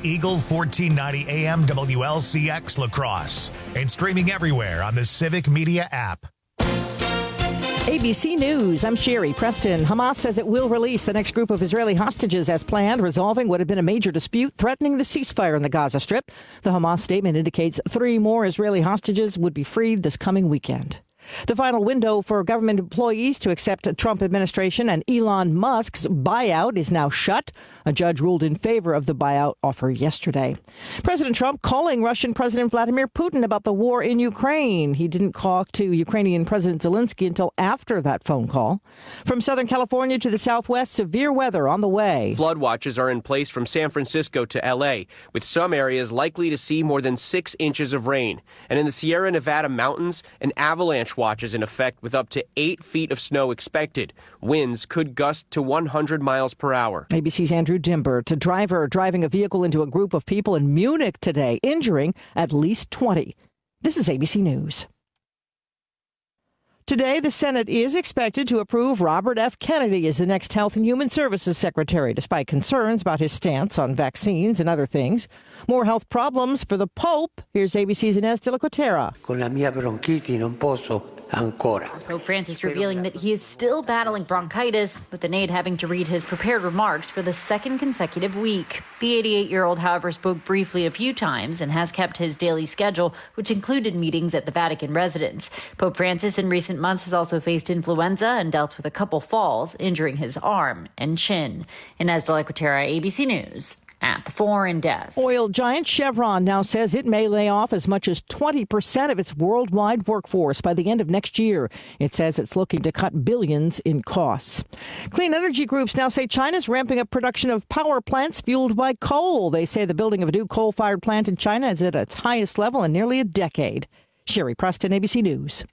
Eagle 1490 AM WLCX La Crosse and streaming everywhere on the Civic Media app. ABC News, I'm Sherry Preston. Hamas says it will release the next group of Israeli hostages as planned, resolving what had been a major dispute threatening the ceasefire in the Gaza Strip. The Hamas statement indicates 3 more Israeli hostages would be freed this coming weekend. The final window for government employees to accept a Trump administration and Elon Musk's buyout is now shut. A judge ruled in favor of the buyout offer yesterday. President Trump calling Russian President Vladimir Putin about the war in Ukraine. He didn't talk to Ukrainian President Zelensky until after that phone call. From Southern California to the Southwest, severe weather on the way. Flood watches are in place from San Francisco to L.A., with some areas likely to see more than 6 inches of rain. And in the Sierra Nevada mountains, an avalanche watch is in effect with up to 8 feet of snow expected. Winds could gust to 100 miles per hour. ABC's Andrew Dimbert, a driver driving a vehicle into a group of people in Munich today, injuring at least 20. This is ABC News. Today, the Senate is expected to approve Robert F. Kennedy as the next Health and Human Services Secretary, despite concerns about his stance on vaccines and other things. More health problems for the Pope. Here's ABC's Inez de la Cuetara. Con la mia bronchiti non posso ancora. Pope Francis revealing that he is still battling bronchitis, with an aide having to read his prepared remarks for the second consecutive week. The 88-year-old, however, spoke briefly a few times and has kept his daily schedule, which included meetings at the Vatican residence. Pope Francis in recent months has also faced influenza and dealt with a couple falls, injuring his arm and chin. Inez de la Cuetara, ABC News. At the foreign desk. Oil giant Chevron now says it may lay off as much as 20% of its worldwide workforce by the end of next year. It says it's looking to cut billions in costs. Clean energy groups now say China's ramping up production of power plants fueled by coal. They say the building of a new coal-fired plant in China is at its highest level in nearly a decade. Sherry Preston, ABC News.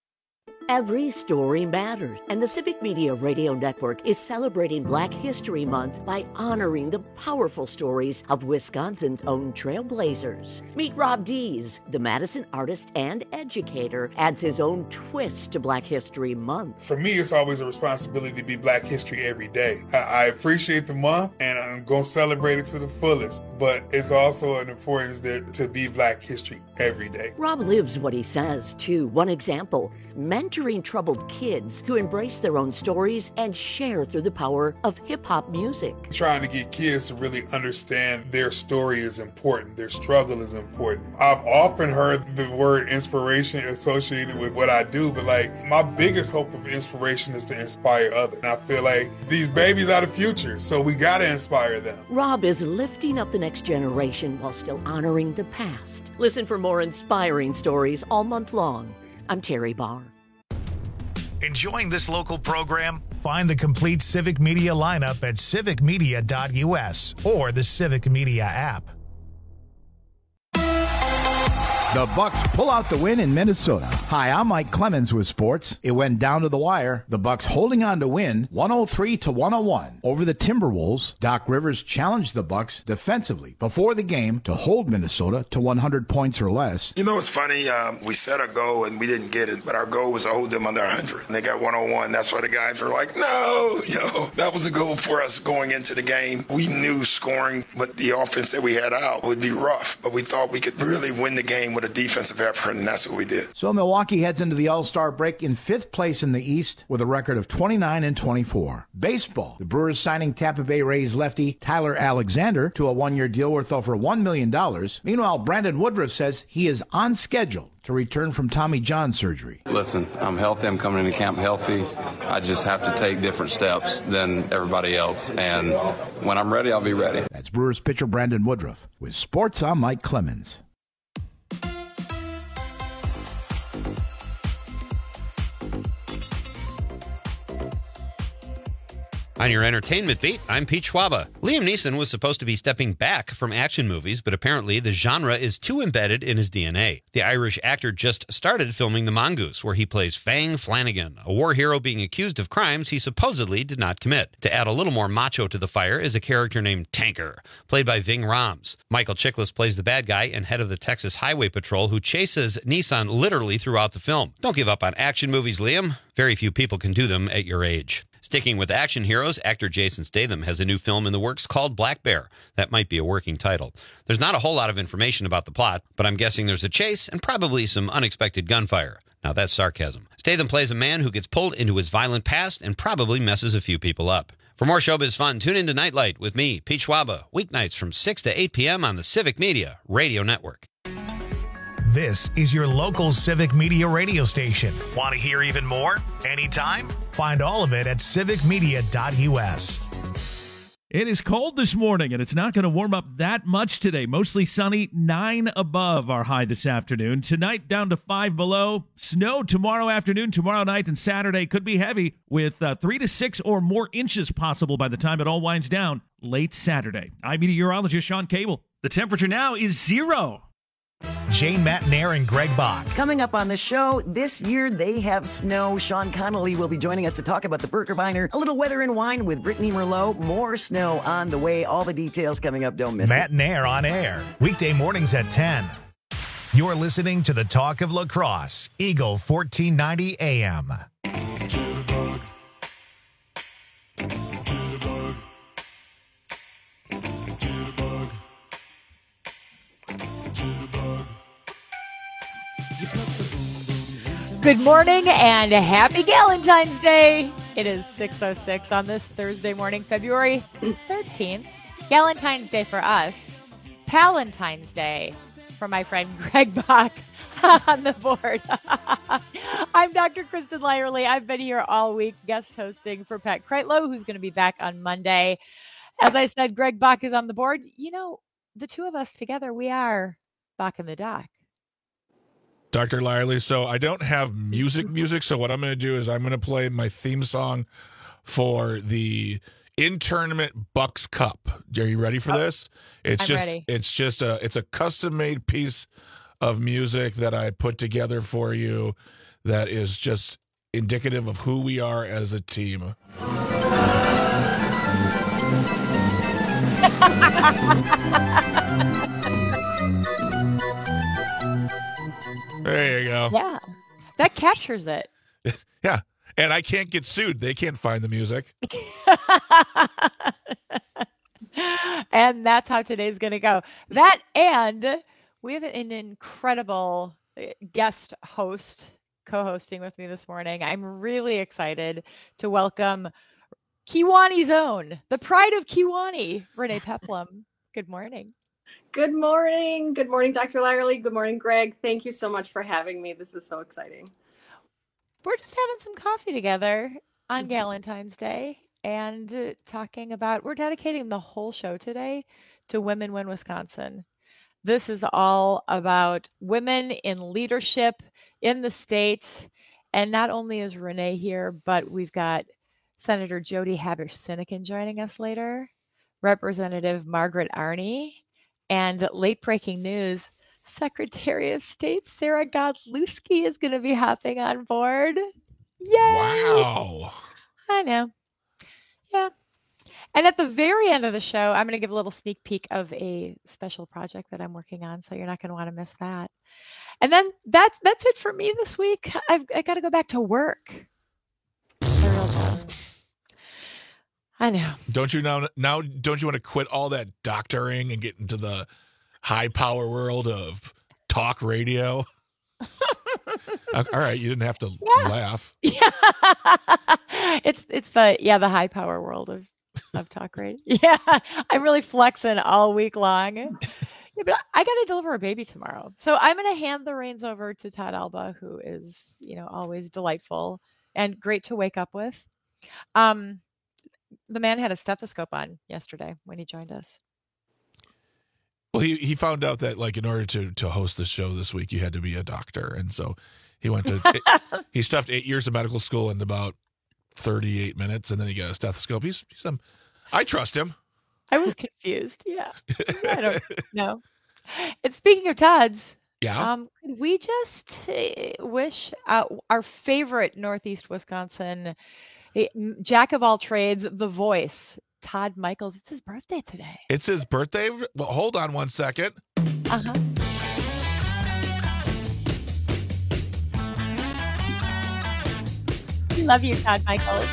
Every story matters, and the Civic Media Radio Network is celebrating Black History Month by honoring the powerful stories of Wisconsin's own trailblazers. Meet Rob Dees, the Madison artist and educator, adds his own twist to Black History Month. For me, it's always a responsibility to be Black History every day. I appreciate the month, and I'm going to celebrate it to the fullest, but it's also an importance to be Black History every day. Rob lives what he says, too. One example, mentoring troubled kids to embrace their own stories and share through the power of hip-hop music. Trying to get kids to really understand their story is important, their struggle is important. I've often heard the word inspiration associated with what I do, but my biggest hope of inspiration is to inspire others. And I feel like these babies are the future, so we gotta inspire them. Rob is lifting up the next generation while still honoring the past. Listen for more inspiring stories all month long. I'm Terry Barr. Enjoying this local program? Find the complete Civic Media lineup at civicmedia.us or the Civic Media app. The Bucks pull out the win in Minnesota. Hi, I'm Mike Clemens with sports. It went down to the wire. The Bucks holding on to win 103-101 over the Timberwolves. Doc Rivers challenged the Bucks defensively before the game to hold Minnesota to 100 points or less. You know, it's funny. We set a goal and we didn't get it, but our goal was to hold them under 100. And they got 101. That's why the guys were like, no, that was a goal for us going into the game. We knew scoring, but the offense that we had out would be rough, but we thought we could really win the game with a defensive effort, and that's what we did. So Milwaukee heads into the All-Star break in 5th place in the East with a record of 29-24. Baseball. The Brewers signing Tampa Bay Rays lefty Tyler Alexander to a 1-year deal worth over $1 million. Meanwhile, Brandon Woodruff says he is on schedule to return from Tommy John surgery. Listen, I'm healthy. I'm coming into camp healthy. I just have to take different steps than everybody else. And when I'm ready, I'll be ready. That's Brewers pitcher Brandon Woodruff. With sports, I'm Mike Clemens. On your entertainment beat, I'm Pete Schwaba. Liam Neeson was supposed to be stepping back from action movies, but apparently the genre is too embedded in his DNA. The Irish actor just started filming The Mongoose, where he plays Fang Flanagan, a war hero being accused of crimes he supposedly did not commit. To add a little more macho to the fire is a character named Tanker, played by Ving Rhames. Michael Chiklis plays the bad guy and head of the Texas Highway Patrol who chases Neeson literally throughout the film. Don't give up on action movies, Liam. Very few people can do them at your age. Sticking with action heroes, actor Jason Statham has a new film in the works called Black Bear. That might be a working title. There's not a whole lot of information about the plot, but I'm guessing there's a chase and probably some unexpected gunfire. Now that's sarcasm. Statham plays a man who gets pulled into his violent past and probably messes a few people up. For more showbiz fun, tune into Nightlight with me, Pete Schwaba, weeknights from 6 to 8 p.m. on the Civic Media Radio Network. This is your local Civic Media radio station. Want to hear even more? Anytime? Find all of it at civicmedia.us. It is cold this morning, and it's not going to warm up that much today. Mostly sunny, 9 above our high this afternoon. Tonight, down to 5 below. Snow tomorrow afternoon, tomorrow night, and Saturday could be heavy with 3 to 6 or more inches possible by the time it all winds down late Saturday. I'm meteorologist Sean Cable. The temperature now is 0. Jane Matnair and Greg Bach. Coming up on the show, this year they have snow. Sean Connolly will be joining us to talk about the Birkebeiner. A little weather and wine with Brittany Merlot. More snow on the way. All the details coming up. Don't miss it. Matnair on air. Weekday mornings at 10. You're listening to the Talk of La Crosse. Eagle 1490 AM. Good morning and happy Galentine's Day. It is 6:06 on this Thursday morning, February 13th. Galentine's Day for us. Palentine's Day for my friend Greg Bach on the board. I'm Dr. Kristen Lyerly. I've been here all week guest hosting for Pat Kreitlow, who's going to be back on Monday. As I said, Greg Bach is on the board. You know, the two of us together, we are Bach in the Dock. Dr. Lyerly, so I don't have music, so what I'm going to do is I'm going to play my theme song for the in-tournament Bucks Cup. Are you ready for this? It's ready. It's a custom-made piece of music that I put together for you that is just indicative of who we are as a team. There you go. Yeah, that captures it. Yeah, and I can't get sued. They can't find the music. And that's how today's going to go. That, and we have an incredible guest host co-hosting with me this morning. I'm really excited to welcome Kewaunee Zone, the pride of Kewaunee, Renee Peplum. Good morning. Good morning. Good morning, Dr. Lyerly. Good morning, Greg. Thank you so much for having me. This is so exciting. We're just having some coffee together on Galentine's Day and talking about, we're dedicating the whole show today to Women Win Wisconsin. This is all about women in leadership in the state. And not only is Renee here, but we've got Senator Jody Haber-Sinekin joining us later, Representative Margaret Arney, and late breaking news, Secretary of State Sarah Godlewski is going to be hopping on board. Yay! Wow. I know. Yeah. And at the very end of the show, I'm going to give a little sneak peek of a special project that I'm working on, so you're not going to want to miss that. And then that's it for me this week. I got to go back to work. I know. Don't you now don't you want to quit all that doctoring and get into the high power world of talk radio? All right, you didn't have to laugh. Yeah. It's the high power world of talk radio. Yeah. I'm really flexing all week long. Yeah, but I got to deliver a baby tomorrow. So I'm going to hand the reins over to Todd Alba, who is, always delightful and great to wake up with. The man had a stethoscope on yesterday when he joined us. Well, he found out that, like, in order to host the show this week, you had to be a doctor. And so he went to, he stuffed 8 years of medical school in about 38 minutes, and then he got a stethoscope. I trust him. I was confused. Yeah. I don't know. And speaking of Todd's, could we just wish our favorite Northeast Wisconsin jack of all trades, the voice, Todd Michaels. It's his birthday today. It's his birthday? Well, hold on one second. Uh-huh. love you, Todd Michaels.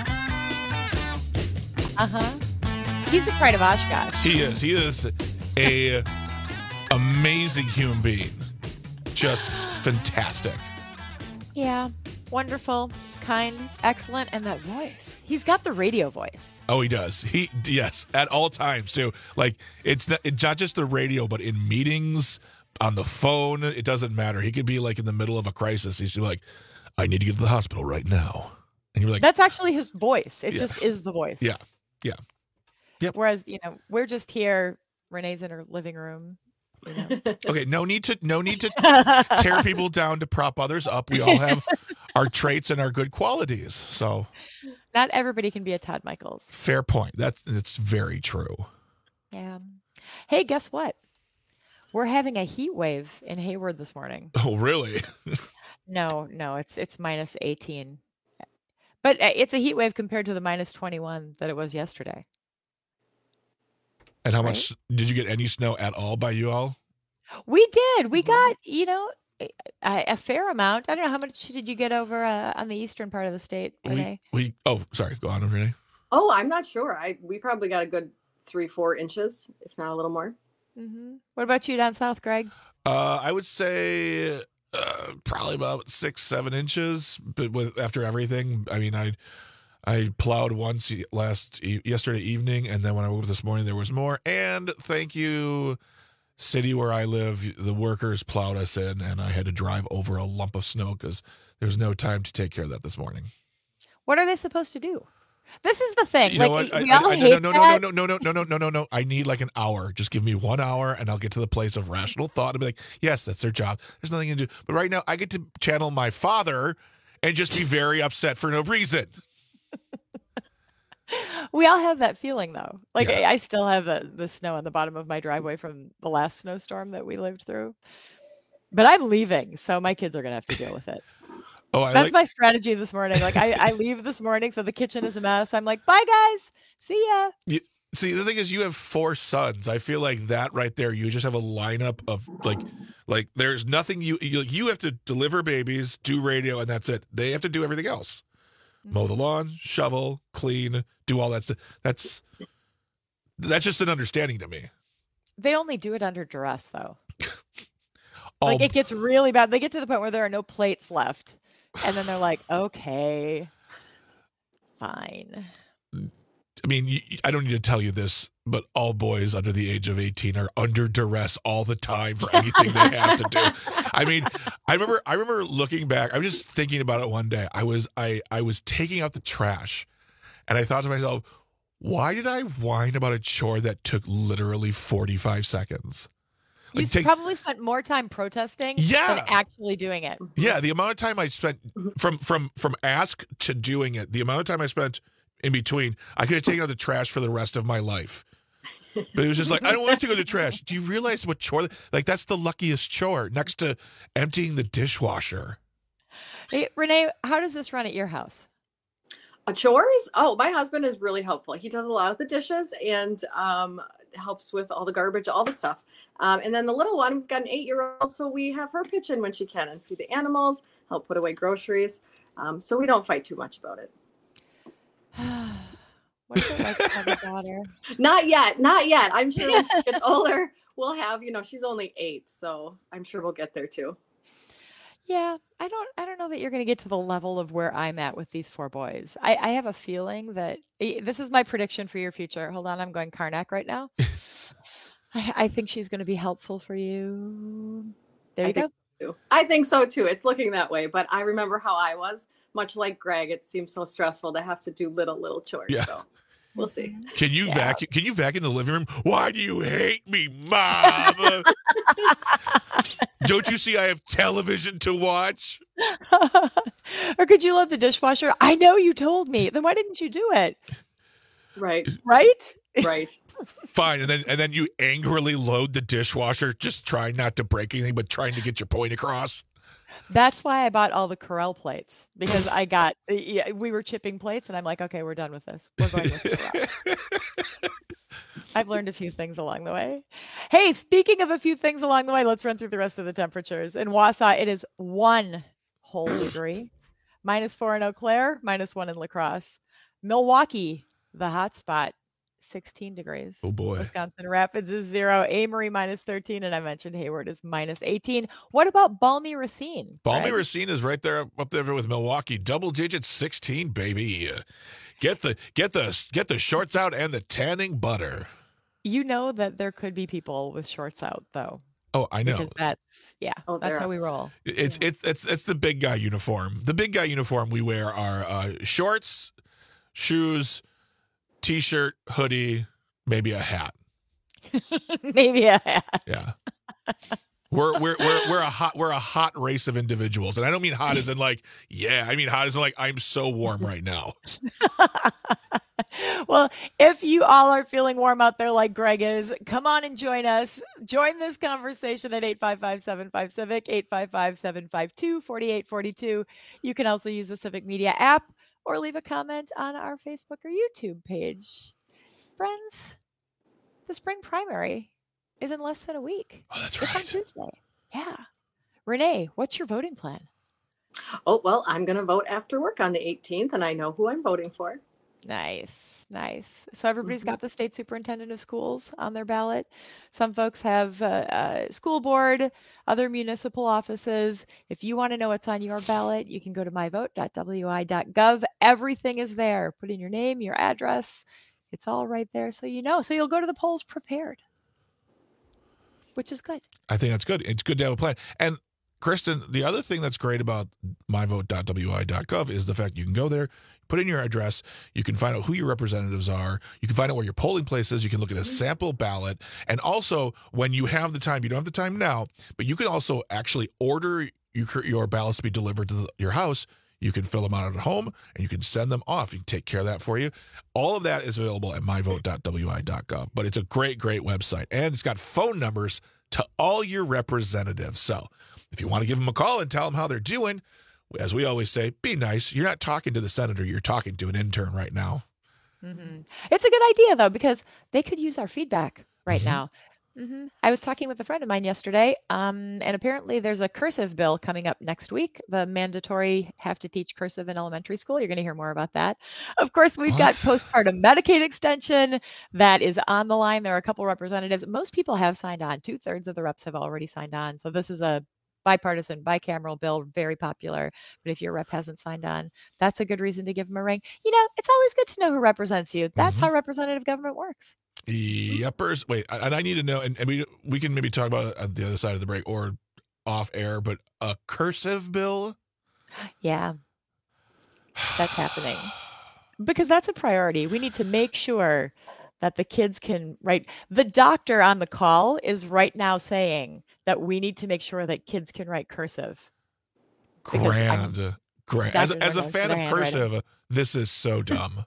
He's the pride of Oshkosh. He is. He is a amazing human being. Just fantastic. Yeah, wonderful, kind, excellent, and that voice. He's got the radio voice. Oh, he does. Yes, at all times too. Like it's not just the radio, but in meetings, on the phone. It doesn't matter. He could be like in the middle of a crisis. He's like, "I need to get to the hospital right now," and you're like, "That's actually his voice. It just is the voice." Yeah. Yep. Whereas we're just here. Renee's in her living room. Okay, no need to tear people down to prop others up. We all have our traits and our good qualities. So not everybody can be a Todd Michaels. Fair point. It's very true. Yeah. Hey, guess what? We're having a heat wave in Hayward this morning. Oh, really? No, it's minus 18. But it's a heat wave compared to the minus 21 that it was yesterday. And how much did you get? Any snow at all by you all? We did. We got, a fair amount. I don't know, how much did you get over on the eastern part of the state, Renee? Sorry, go on, Renee. Oh, I'm not sure. We probably got a good 3-4 inches, if not a little more. Mm-hmm. What about you down south, Greg? I would say probably about 6-7 inches. But after everything, I mean, I plowed once yesterday evening, and then when I woke up this morning, there was more. And thank you, city where I live, the workers plowed us in, and I had to drive over a lump of snow because there was no time to take care of that this morning. What are they supposed to do? This is the thing. You know what? No. I need like an hour. Just give me 1 hour, and I'll get to the place of rational thought and be like, yes, that's their job. There's nothing to do. But right now, I get to channel my father and just be very upset for no reason. We all have that feeling, though. Like, yeah. I still have the snow on the bottom of my driveway from the last snowstorm that we lived through. But I'm leaving, so my kids are going to have to deal with it. That's my strategy this morning. Like, I leave this morning, so the kitchen is a mess. I'm like, bye, guys. See ya. See, the thing is, you have 4 sons. I feel like that right there, you just have a lineup of, like there's nothing you have to deliver babies, do radio, and that's it. They have to do everything else. Mow the lawn, shovel, clean, do all that stuff. That's just an understanding to me. They only do it under duress, though. Like, it gets really bad. They get to the point where there are no plates left. And then they're like, okay, fine. I mean, I don't need to tell you this, but all boys under the age of 18 are under duress all the time for anything they have to do. I mean, I remember looking back. I was just thinking about it one day. I was taking out the trash, and I thought to myself, why did I whine about a chore that took literally 45 seconds? You probably spent more time protesting than actually doing it. Yeah, the amount of time I spent from ask to doing it, the amount of time I spent in between, I could have taken out the trash for the rest of my life. But it was just like, I don't want to go to the trash. Do you realize what chore? Like, that's the luckiest chore next to emptying the dishwasher. Hey, Renee, how does this run at your house? Chores? Oh, my husband is really helpful. He does a lot of the dishes and helps with all the garbage, all the stuff. And then the little one, we've got an 8-year-old, so we have her pitch in when she can and feed the animals, help put away groceries. So we don't fight too much about it. What is it like to have a daughter? Not yet. I'm sure when she gets older, we'll have, she's only 8, so I'm sure we'll get there too. Yeah, I don't know that you're going to get to the level of where I'm at with these 4 boys. I have a feeling that this is my prediction for your future. Hold on, I'm going Karnak right now. I think she's going to be helpful for you. There you go. I think so too. It's looking that way, but I remember how I was. Much like Greg, it seems so stressful to have to do little chores. Yeah. So we'll see. Can you vacuum? Can you vacuum the living room? Why do you hate me, Mom? Don't you see I have television to watch? Or could you load the dishwasher? I know you told me. Then why didn't you do it? Right. Fine, and then you angrily load the dishwasher, just trying not to break anything, but trying to get your point across. That's why I bought all the Corelle plates, because we were chipping plates, and I'm like, okay, we're done with this. We're going with Corelle. I've learned a few things along the way. Hey, speaking of a few things along the way, let's run through the rest of the temperatures. In Wausau, it is 1 whole degree. -4 in Eau Claire, -1 in La Crosse. Milwaukee, the hot spot, 16 degrees. Oh, boy. Wisconsin Rapids is 0. Amory -13. And I mentioned Hayward is -18. What about Balmy Racine? Balmy Racine is right there up there with Milwaukee. Double digits, 16, baby. Get the shorts out and the tanning butter. You know that there could be people with shorts out, though. Oh, I know. Because that's how we roll. It's the big guy uniform. The big guy uniform we wear are shorts, shoes, T-shirt, hoodie, maybe a hat. Maybe a hat. Yeah. We're a hot race of individuals, and I don't mean hot as in like, I mean hot as in like I'm so warm right now. Well, if you all are feeling warm out there like Greg is, come on and join us. Join this conversation at 855-755-CIVIC, 855-752-4842. You can also use the Civic Media app or leave a comment on our Facebook or YouTube page. Friends, the spring primary is in less than a week. Oh, that's right. It's on Tuesday. Yeah. Renee, what's your voting plan? Oh, well, I'm going to vote after work on the 18th, and I know who I'm voting for. Nice. So everybody's got the state superintendent of schools on their ballot. Some folks have school board, other municipal offices. If you want to know what's on your ballot, you can go to myvote.wi.gov. Everything is there. Put in your name, your address. It's all right there, so you know. So you'll go to the polls prepared, which is good. I think that's good. It's good to have a plan. And Kristen, the other thing that's great about myvote.wi.gov is the fact you can go there, put in your address, you can find out who your representatives are, you can find out where your polling place is, you can look at a sample ballot, and also when you have the time, you don't have the time now, but you can also actually order your ballots to be delivered to your house. You can fill them out at home, and you can send them off. You can take care of that for you. All of that is available at myvote.wi.gov, but it's a great, great website, and it's got phone numbers to all your representatives. So if you want to give them a call and tell them how they're doing, as we always say, be nice. You're not talking to the senator. You're talking to an intern right now. Mm-hmm. It's a good idea, though, because they could use our feedback right now. Mm-hmm. I was talking with a friend of mine yesterday, and apparently there's a cursive bill coming up next week, the mandatory have to teach cursive in elementary school. You're going to hear more about that. Of course, we've got postpartum Medicaid extension that is on the line. There are a couple representatives. Most people have signed on. 2/3 of the reps have already signed on. So this is a bipartisan, bicameral bill, very popular. But if your rep hasn't signed on, that's a good reason to give them a ring. You know, it's always good to know who represents you. That's how representative government works. Yepers. Wait, and I need to know, and we can maybe talk about it on the other side of the break or off air, but a cursive bill? Yeah, that's happening. Because that's a priority. We need to make sure that the kids can write. The doctor on the call is right now saying that we need to make sure that kids can write cursive. Grand. As a fan of cursive, this is so dumb.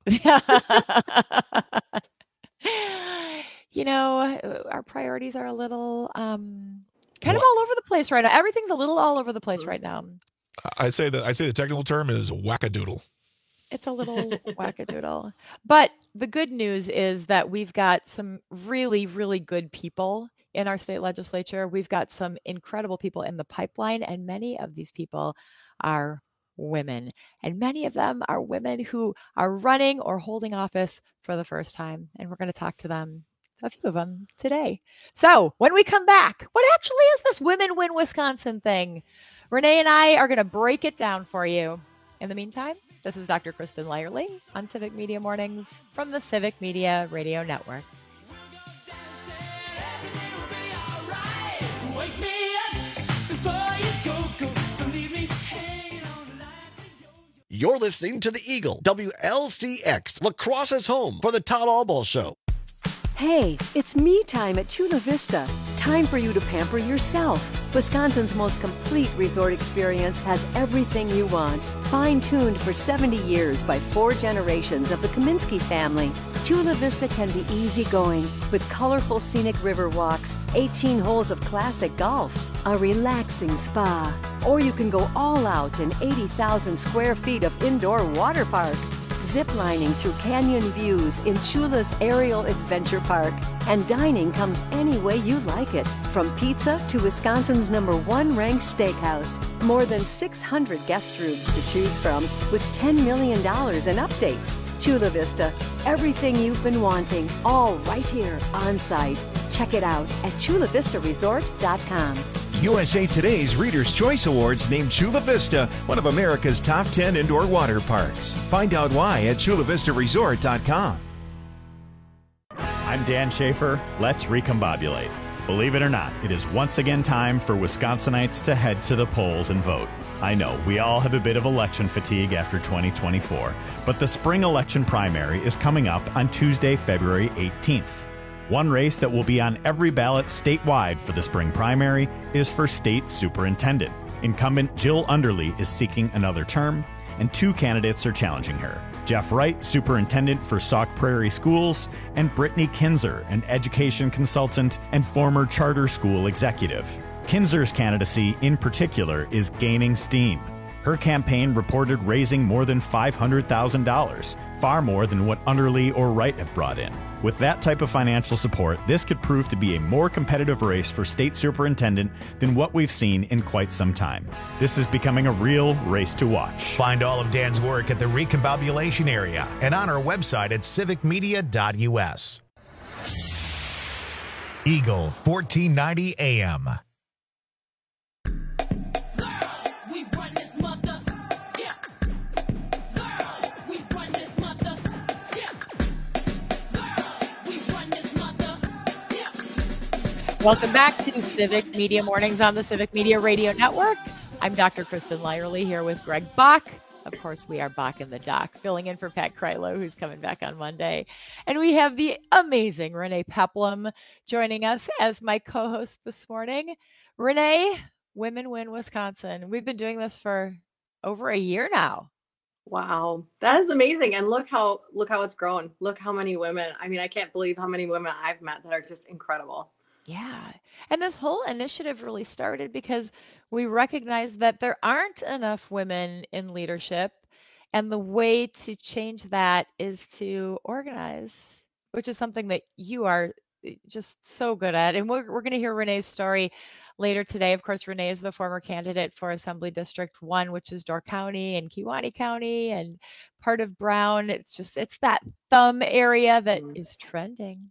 You know, our priorities are a little kind of all over the place right now. Everything's a little all over the place right now. I'd say the technical term is wackadoodle. It's a little wackadoodle. But the good news is that we've got some really, really good people in our state legislature. We've got some incredible people in the pipeline, and many of these people are women. And many of them are women who are running or holding office for the first time. And we're going to talk to them, a few of them, today. So when we come back, what actually is this Women Win Wisconsin thing? Renee and I are going to break it down for you. In the meantime, this is Dr. Kristen Lyerly on Civic Media Mornings from the Civic Media Radio Network. You're listening to The Eagle, WLCX, La Crosse's home for the Todd Albaugh Show. Hey, it's me time at Chula Vista. Time for you to pamper yourself. Wisconsin's most complete resort experience has everything you want. Fine-tuned for 70 years by 4 generations of the Kaminsky family, Chula Vista can be easygoing with colorful scenic river walks, 18 holes of classic golf, a relaxing spa, or you can go all out in 80,000 square feet of indoor water park. Ziplining through canyon views in Chula's Aerial Adventure Park. And dining comes any way you like it, from pizza to Wisconsin's #1 ranked steakhouse. More than 600 guest rooms to choose from with $10 million in updates. Chula Vista, everything you've been wanting, all right here on site. Check it out at chulavistaresort.com. USA Today's Reader's Choice Awards named Chula Vista one of America's top 10 indoor water parks. Find out why at chulavistaresort.com. I'm Dan Schaefer. Let's recombobulate. Believe it or not, it is once again time for Wisconsinites to head to the polls and vote. I know, we all have a bit of election fatigue after 2024, but the spring election primary is coming up on Tuesday, February 18th. One race that will be on every ballot statewide for the spring primary is for state superintendent. Incumbent Jill Underly is seeking another term, and 2 candidates are challenging her. Jeff Wright, superintendent for Sauk Prairie Schools, and Brittany Kinzer, an education consultant and former charter school executive. Kinzer's candidacy, in particular, is gaining steam. Her campaign reported raising more than $500,000, far more than what Underly or Wright have brought in. With that type of financial support, this could prove to be a more competitive race for state superintendent than what we've seen in quite some time. This is becoming a real race to watch. Find all of Dan's work at the Recombobulation area and on our website at civicmedia.us. Eagle 1490 AM. Welcome back to Civic Media Mornings on the Civic Media Radio Network. I'm Dr. Kristen Lyerly here with Greg Bach. Of course, we are Bach in the Dock, filling in for Pat Krylo, who's coming back on Monday. And we have the amazing Renee Peplum joining us as my co-host this morning. Renee, Women Win Wisconsin. We've been doing this for over a year now. Wow, that is amazing. And look how it's grown. Look how many women. I mean, I can't believe how many women I've met that are just incredible. Yeah. And this whole initiative really started because we recognize that there aren't enough women in leadership. And the way to change that is to organize, which is something that you are just so good at. And we're going to hear Renee's story later today. Of course, Renee is the former candidate for Assembly District 1, which is Door County and Kewaunee County and part of Brown. It's that thumb area that is trending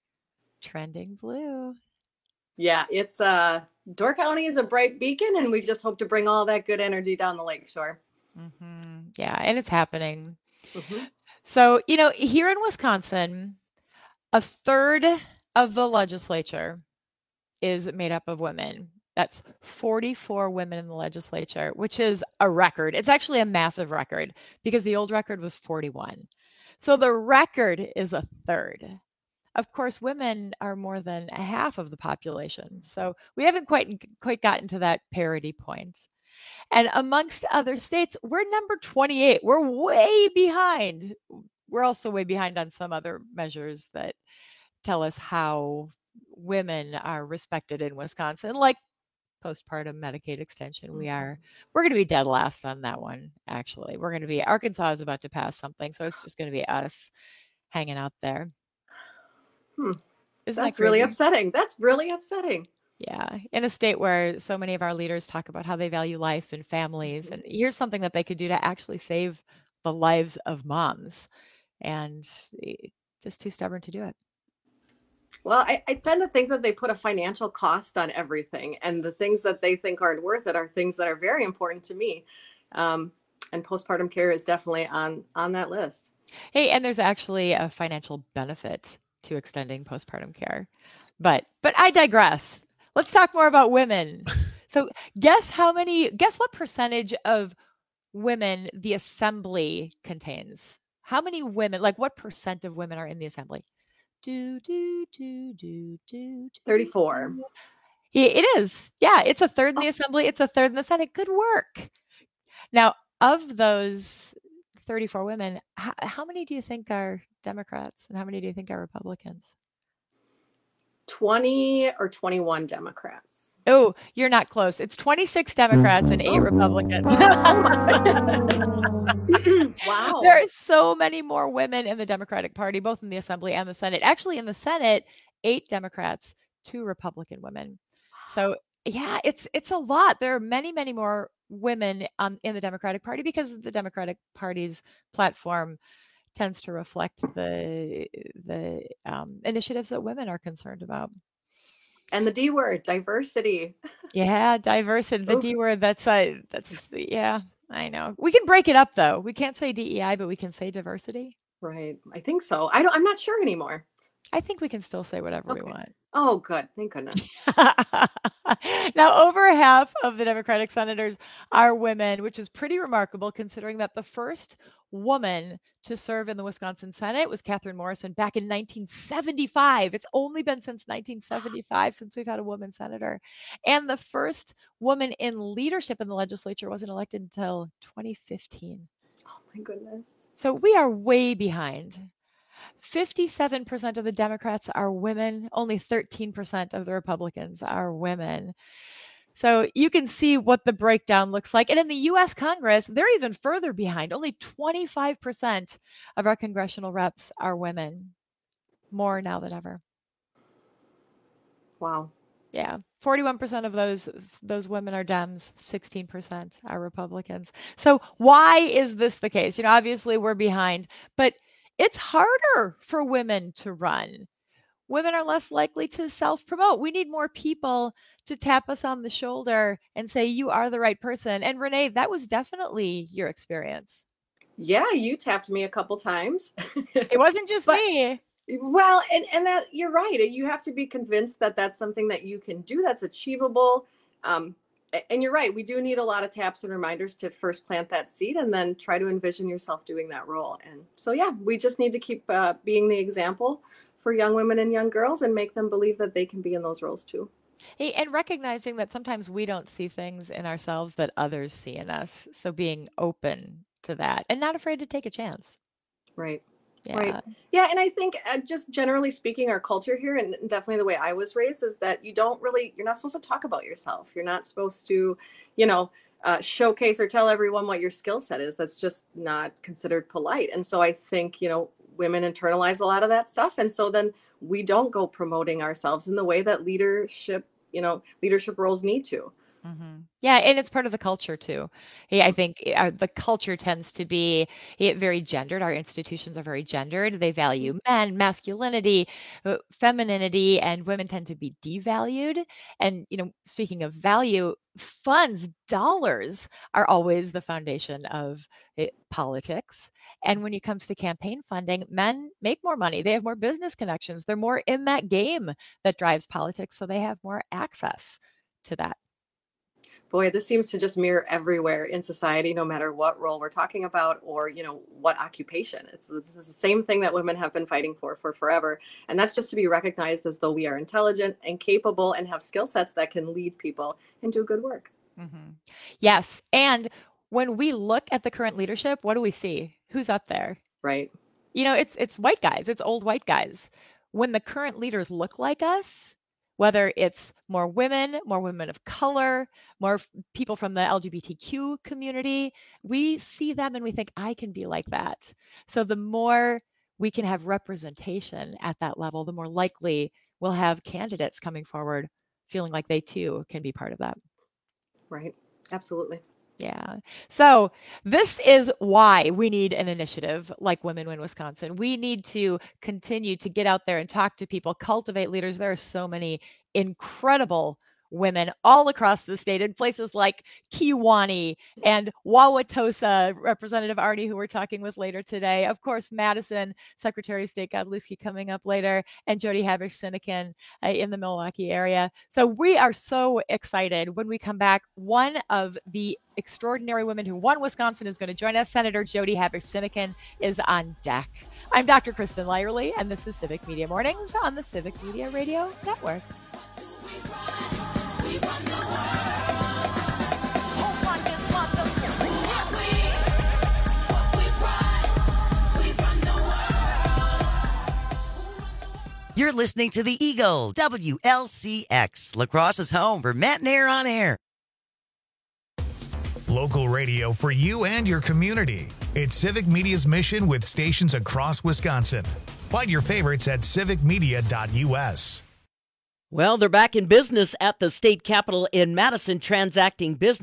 blue. Yeah, it's Door County is a bright beacon, and we just hope to bring all that good energy down the lakeshore. Mm-hmm. Yeah, and it's happening. Mm-hmm. So, here in Wisconsin, a third of the legislature is made up of women. That's 44 women in the legislature, which is a record. It's actually a massive record because the old record was 41. So the record is a third. Of course, women are more than a half of the population. So we haven't quite gotten to that parity point. And amongst other states, we're number 28. We're way behind. We're also way behind on some other measures that tell us how women are respected in Wisconsin, like postpartum Medicaid extension. We're going to be dead last on that one, actually. Arkansas is about to pass something, so it's just going to be us hanging out there. That's really upsetting. That's really upsetting. Yeah. In a state where so many of our leaders talk about how they value life and families. And here's something that they could do to actually save the lives of moms. And just too stubborn to do it. Well, I tend to think that they put a financial cost on everything. And the things that they think aren't worth it are things that are very important to me. And postpartum care is definitely on that list. Hey, and there's actually a financial benefit to extending postpartum care. But I digress. Let's talk more about women. So guess what percentage of women the assembly contains? How many women, what percent of women are in the assembly? 34. It is. Yeah, it's a third in the assembly. It's a third in the Senate. Good work. Now, of those 34 women, how many do you think are Democrats and how many do you think are Republicans? 20 or 21 Democrats. Oh, you're not close. It's 26 Democrats and 8 Republicans. Wow. There are so many more women in the Democratic Party, both in the Assembly and the Senate. Actually, in the Senate, 8 Democrats, 2 Republican women. So, yeah, it's a lot. There are many, many more women in the Democratic Party because the Democratic Party's platform tends to reflect the initiatives that women are concerned about. And the D word, diversity. Yeah, diversity. The D word. Yeah, I know. We can break it up though. We can't say DEI, but we can say diversity. Right. I think so. I'm not sure anymore. I think we can still say whatever we want. Oh, good. Thank goodness. Now, over half of the Democratic senators are women, which is pretty remarkable considering that the first woman to serve in the Wisconsin Senate was Catherine Morrison back in 1975. It's only been since 1975 since we've had a woman senator. And the first woman in leadership in the legislature wasn't elected until 2015. Oh, my goodness. So we are way behind. 57% of the Democrats are women. Only 13% of the Republicans are women. So you can see what the breakdown looks like. And in the U.S. Congress, they're even further behind. Only 25% of our congressional reps are women. More now than ever. Wow. Yeah. 41% of those women are Dems, 16% are Republicans. So why is this the case? Obviously we're behind, but it's harder for women to run. Women are less likely to self-promote. We need more people to tap us on the shoulder and say, you are the right person. And Renee, that was definitely your experience. Yeah, you tapped me a couple times. It wasn't just me. Well, and that you're right. You have to be convinced that that's something that you can do, that's achievable. And you're right. We do need a lot of taps and reminders to first plant that seed and then try to envision yourself doing that role. And so, yeah, we just need to keep being the example for young women and young girls and make them believe that they can be in those roles too. Hey, and recognizing that sometimes we don't see things in ourselves that others see in us. So being open to that and not afraid to take a chance. Right. Yeah. Right. Yeah. And I think just generally speaking, our culture here, and definitely the way I was raised, is that you're not supposed to talk about yourself. You're not supposed to, showcase or tell everyone what your skill set is. That's just not considered polite. And so I think, women internalize a lot of that stuff. And so then we don't go promoting ourselves in the way that leadership roles need to. Mm-hmm. Yeah, and it's part of the culture too. I think the culture tends to be very gendered. Our institutions are very gendered. They value men, masculinity, femininity, and women tend to be devalued. And, speaking of value, funds, dollars are always the foundation of politics. And when it comes to campaign funding, men make more money. They have more business connections. They're more in that game that drives politics. So they have more access to that. Boy, this seems to just mirror everywhere in society, no matter what role we're talking about or, what occupation. This is the same thing that women have been fighting for forever. And that's just to be recognized as though we are intelligent and capable and have skill sets that can lead people and do good work. Mm-hmm. Yes. And when we look at the current leadership, what do we see? Who's up there? Right. It's white guys. It's old white guys. When the current leaders look like us, whether it's more women of color, more people from the LGBTQ community, we see them and we think, I can be like that. So the more we can have representation at that level, the more likely we'll have candidates coming forward feeling like they too can be part of that. Right. Absolutely. Yeah. So this is why we need an initiative like Women Win Wisconsin. We need to continue to get out there and talk to people, cultivate leaders. There are so many incredible women all across the state in places like Kewaunee and Wauwatosa, Representative Arnie, who we're talking with later today. Of course, Madison, Secretary of State Godlewski coming up later, and Jody Habush-Sinekin in the Milwaukee area. So we are so excited. When we come back, one of the extraordinary women who won Wisconsin is going to join us. Senator Jody Habush-Sinekin is on deck. I'm Dr. Kristen Lyerly, and this is Civic Media Mornings on the Civic Media Radio Network. You're listening to the Eagle, WLCX, La Crosse's home for Matt and Air on Air. Local radio for you and your community. It's Civic Media's mission with stations across Wisconsin. Find your favorites at civicmedia.us. Well, they're back in business at the state capitol in Madison, transacting business.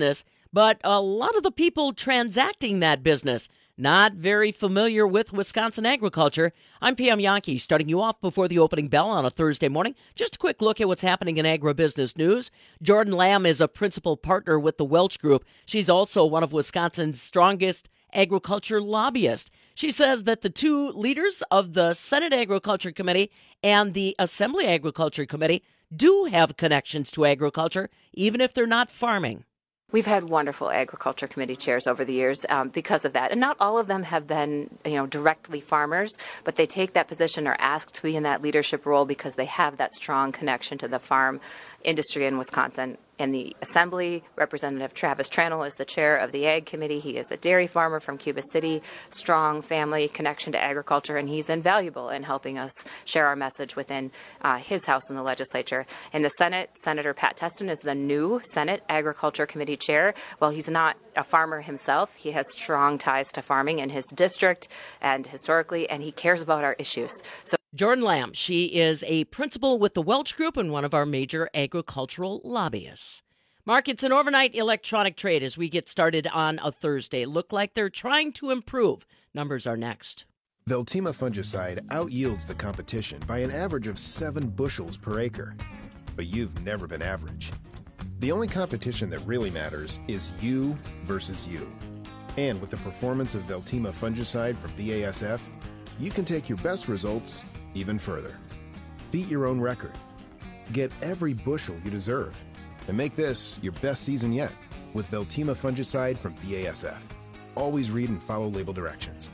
but a lot of the people transacting that business not very familiar with Wisconsin agriculture. I'm Pam Yankee, starting you off before the opening bell on a Thursday morning. Just a quick look at what's happening in agribusiness news. Jordan Lamb is a principal partner with the Welch Group. She's also one of Wisconsin's strongest agriculture lobbyists. She says that the two leaders of the Senate Agriculture Committee and the Assembly Agriculture Committee do have connections to agriculture, even if they're not farming. We've had wonderful agriculture committee chairs over the years because of that. And not all of them have been, directly farmers, but they take that position or asked to be in that leadership role because they have that strong connection to the farm industry in Wisconsin. In the Assembly, Representative Travis Tranel is the chair of the Ag Committee. He is a dairy farmer from Cuba City, strong family connection to agriculture, and he's invaluable in helping us share our message within his house in the legislature. In the Senate, Senator Pat Teston is the new Senate Agriculture Committee chair. While he's not a farmer himself, he has strong ties to farming in his district and historically, and he cares about our issues. So Jordan Lamb, she is a principal with the Welch Group and one of our major agricultural lobbyists. Markets and overnight electronic trade as we get started on a Thursday look like they're trying to improve. Numbers are next. Veltima fungicide outyields the competition by an average of 7 bushels per acre. But you've never been average. The only competition that really matters is you versus you. And with the performance of Veltima fungicide from BASF, you can take your best results even further. Beat your own record. Get every bushel you deserve. And make this your best season yet with Veltima fungicide from BASF. Always read and follow label directions.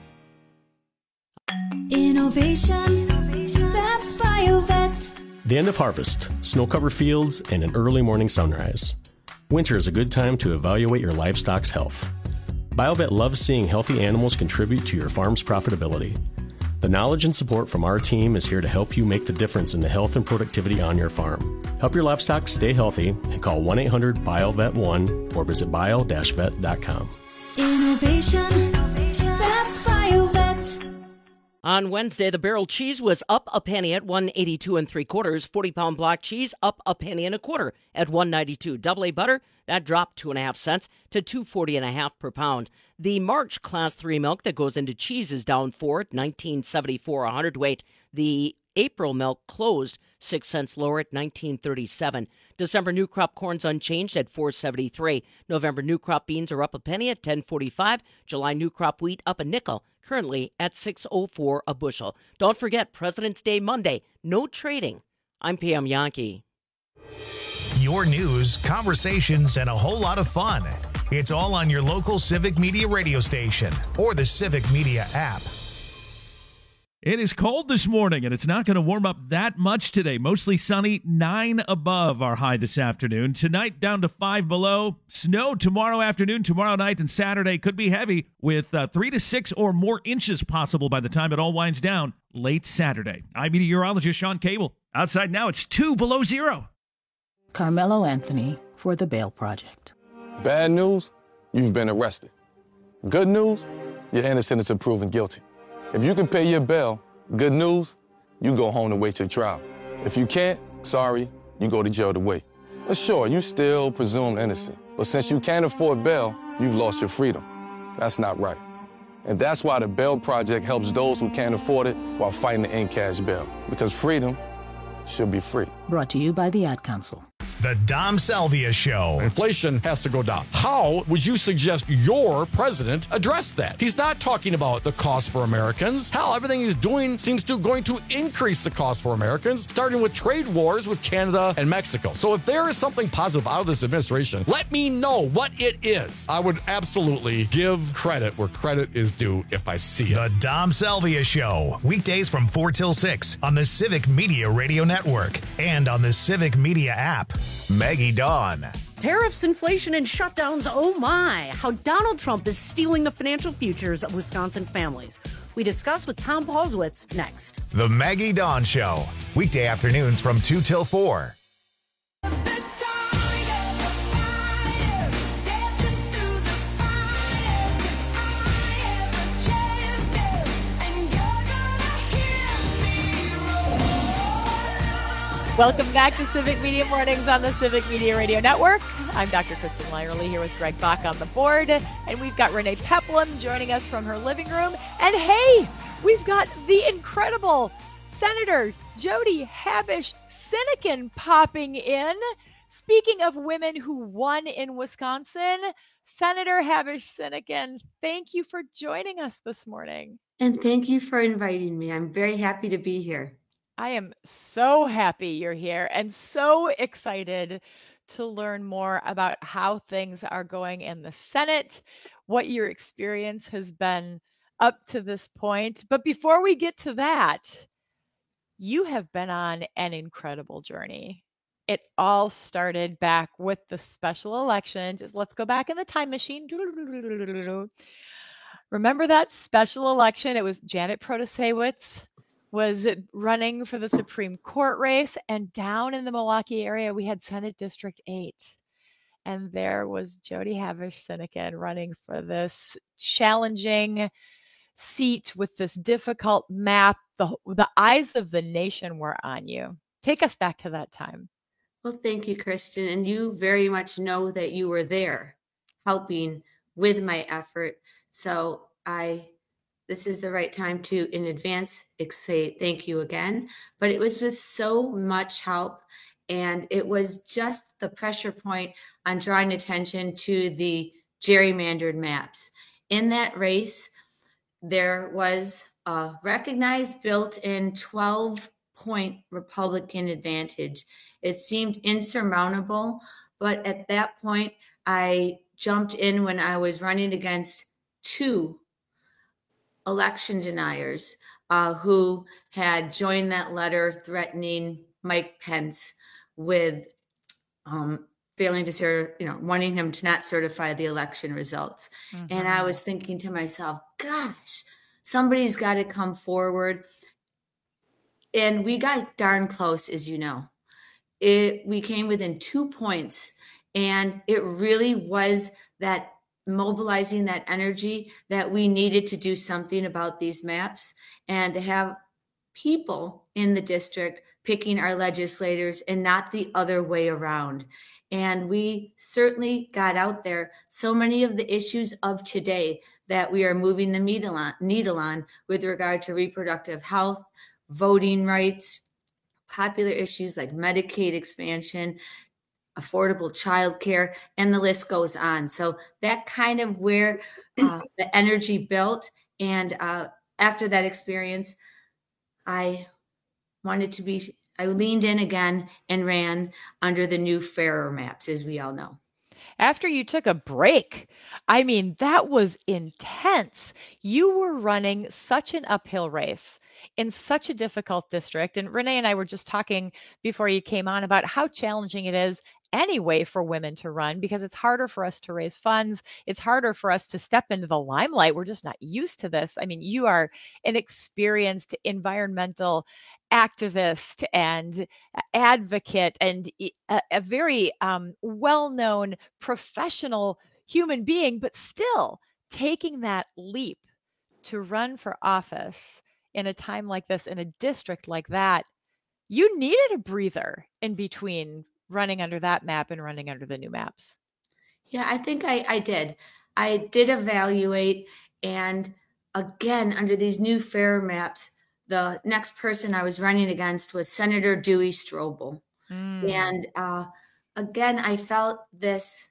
Innovation, that's BioVet. The end of harvest, snow-covered fields, and an early morning sunrise. Winter is a good time to evaluate your livestock's health. BioVet loves seeing healthy animals contribute to your farm's profitability. The knowledge and support from our team is here to help you make the difference in the health and productivity on your farm. Help your livestock stay healthy and call 1-800-BIOVET1 or visit bio-vet.com. Innovation, that's BioVet. On Wednesday, the barrel cheese was up a penny at 182 3/4. 40-pound block cheese up a penny and a quarter at 192. Double A butter, that dropped 2.5 cents to 240.5 per pound. The March Class 3 milk that goes into cheese is down 4 at 19.74 a hundredweight. The April milk closed 6 cents lower at 19.37. December new crop corn's unchanged at 4.73. November new crop beans are up a penny at 10.45. July new crop wheat up a nickel, currently at 6.04 a bushel. Don't forget President's Day Monday, no trading. I'm Pam Yankee. Your news, conversations, and a whole lot of fun. It's all on your local Civic Media radio station or the Civic Media app. It is cold this morning, and it's not going to warm up that much today. Mostly sunny, 9 above our high this afternoon. Tonight, down to 5 below. Snow tomorrow afternoon, tomorrow night, and Saturday could be heavy with 3 to 6 or more inches possible by the time it all winds down late Saturday. I'm meteorologist Sean Cable. Outside now, it's 2 below zero. Carmelo Anthony for the Bail Project. Bad news, you've been arrested. Good news, you're innocent until proven guilty. If you can pay your bail, good news, you go home to wait your trial. If you can't, sorry, you go to jail to wait. But sure, you still presumed innocent. But since you can't afford bail, you've lost your freedom. That's not right. And that's why the Bail Project helps those who can't afford it while fighting to end cash bail. Because freedom should be free. Brought to you by the Ad Council. The Dom Salvia Show. Inflation has to go down. How would you suggest your president address that? He's not talking about the cost for Americans. Hell, everything he's doing seems to going to increase the cost for Americans, starting with trade wars with Canada and Mexico. So if there is something positive out of this administration, let me know what it is. I would absolutely give credit where credit is due if I see it. The Dom Salvia Show. Weekdays from 4 till 6 on the Civic Media Radio Network and on the Civic Media app. Maggie Dawn. Tariffs, inflation, and shutdowns, oh my. How Donald Trump is stealing the financial futures of Wisconsin families. We discuss with Tom Paulswitz next. The Maggie Dawn Show. Weekday afternoons from 2 till 4. Welcome back to Civic Media Mornings on the Civic Media Radio Network. I'm Dr. Kristen Lyerly here with Greg Bach on the board, and we've got Renee Peplum joining us from her living room. And hey, we've got the incredible Senator Jody Habush-Sinykin popping in. Speaking of women who won in Wisconsin, Senator Habush-Sinykin, thank you for joining us this morning. And thank you for inviting me. I'm very happy to be here. I am so happy you're here and so excited to learn more about how things are going in the Senate, what your experience has been up to this point. But before we get to that, you have been on an incredible journey. It all started back with the special election. Just let's go back in the time machine. Remember that special election? It was Janet Protasewicz was running for the Supreme Court race, and down in the Milwaukee area, we had Senate District 8. And there was Jody Habush-Sinykin running for this challenging seat with this difficult map. The eyes of the nation were on you. Take us back to that time. Well, thank you, Kristen. And you very much know that you were there helping with my effort. So this is the right time to, in advance, say thank you again. But it was with so much help. And it was just the pressure point on drawing attention to the gerrymandered maps. In that race, there was a recognized built-in 12-point Republican advantage. It seemed insurmountable, but at that point, I jumped in when I was running against two election deniers who had joined that letter threatening Mike Pence with failing to wanting him to not certify the election results. Mm-hmm. And I was thinking to myself, gosh, somebody's got to come forward. And we got darn close, as you know. We came within 2 points, and it really was that mobilizing that energy that we needed to do something about these maps and to have people in the district picking our legislators and not the other way around. And we certainly got out there so many of the issues of today that we are moving the needle on with regard to reproductive health, voting rights, popular issues like Medicaid expansion, affordable childcare, and the list goes on. So that kind of where the energy built. And after that experience, I leaned in again and ran under the new fairer maps, as we all know. After you took a break, I mean, that was intense. You were running such an uphill race in such a difficult district. And Renee and I were just talking before you came on about how challenging it is anyway for women to run, because it's harder for us to raise funds. It's harder for us to step into the limelight. We're just not used to this. I mean, you are an experienced environmental activist and advocate and a very well-known professional human being, but still taking that leap to run for office in a time like this, in a district like that, you needed a breather in between running under that map and running under the new maps. Yeah, I think I did. I did evaluate, and again, under these new fair maps, the next person I was running against was Senator Dewey Strobel. And again, I felt this,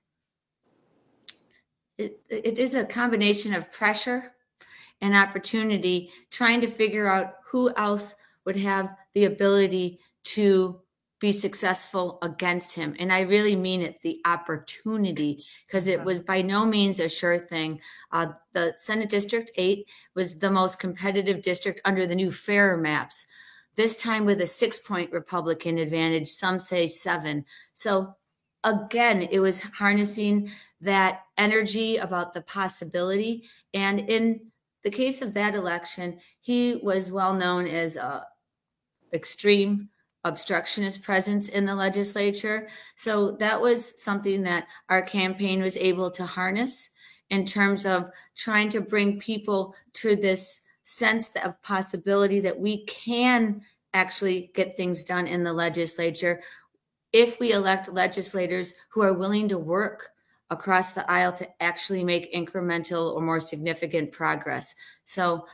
it is a combination of pressure and opportunity, trying to figure out who else would have the ability to be successful against him. And I really mean it, the opportunity, because it was by no means a sure thing. The Senate District 8 was the most competitive district under the new fairer maps, this time with a 6-point Republican advantage, some say 7. So again, it was harnessing that energy about the possibility. And in the case of that election, he was well known as a extreme obstructionist presence in the legislature. So that was something that our campaign was able to harness in terms of trying to bring people to this sense of possibility that we can actually get things done in the legislature if we elect legislators who are willing to work across the aisle to actually make incremental or more significant progress. So,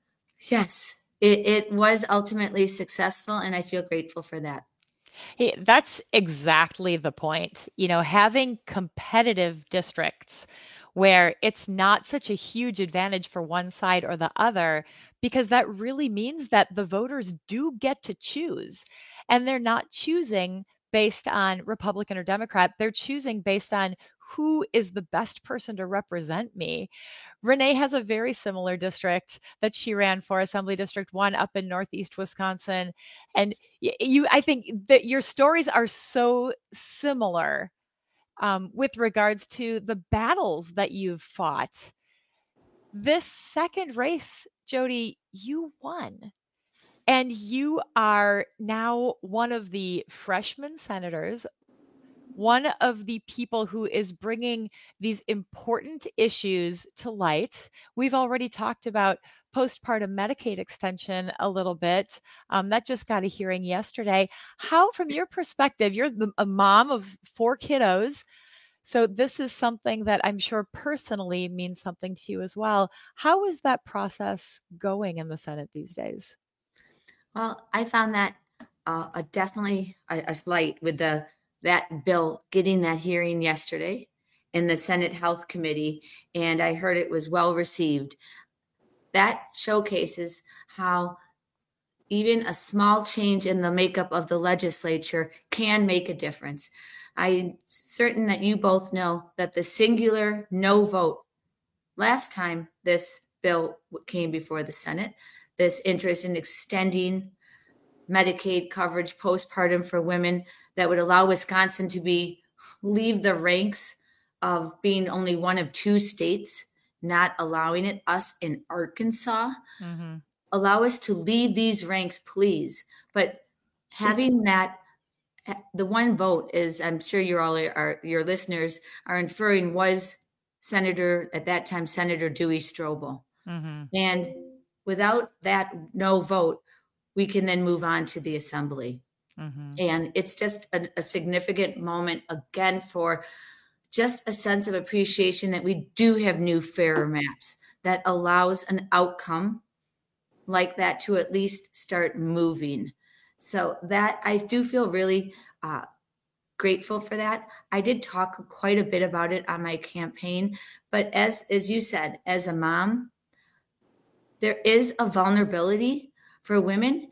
yes, it was ultimately successful, and I feel grateful for that. Hey, that's exactly the point. Having competitive districts where it's not such a huge advantage for one side or the other, because that really means that the voters do get to choose. And they're not choosing based on Republican or Democrat. They're choosing based on who is the best person to represent me. Renee has a very similar district that she ran for, Assembly District 1 up in Northeast Wisconsin. And I think that your stories are so similar with regards to the battles that you've fought. This second race, Jody, you won. And you are now one of the freshman senators, one of the people who is bringing these important issues to light. We've already talked about postpartum Medicaid extension a little bit. That just got a hearing yesterday. How, from your perspective, you're a mom of 4 kiddos, so this is something that I'm sure personally means something to you as well. How is that process going in the Senate these days? Well, I found that definitely a slight with that bill getting that hearing yesterday in the Senate Health Committee, and I heard it was well received. That showcases how even a small change in the makeup of the legislature can make a difference. I'm certain that you both know that the singular no vote last time this bill came before the Senate, this interest in extending Medicaid coverage postpartum for women that would allow Wisconsin to leave the ranks of being only one of 2 states not allowing it, us in Arkansas. Mm-hmm. Allow us to leave these ranks, please. But having that, the one vote is, I'm sure your listeners are inferring, was at that time, Senator Dewey Strobel. Mm-hmm. And without that no vote, we can then move on to the assembly. Mm-hmm. And it's just a significant moment, again, for just a sense of appreciation that we do have new fairer maps that allows an outcome like that to at least start moving. So that I do feel really grateful for that. I did talk quite a bit about it on my campaign, but as you said, as a mom, there is a vulnerability for women.